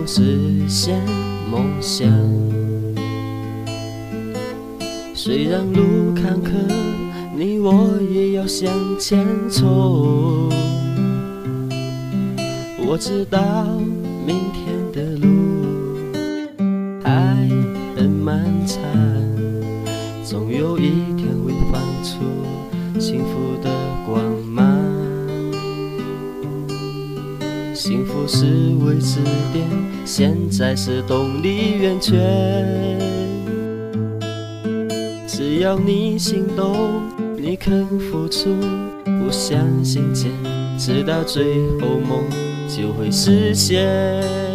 实现梦想。虽然路坎坷，你我也要向前冲。我知道明天的路还很漫长，总有一天会放出幸福的光芒。幸福是未知点，现在是动力源泉。只要你心动，你肯付出，不相信坚，直到最后梦就会实现。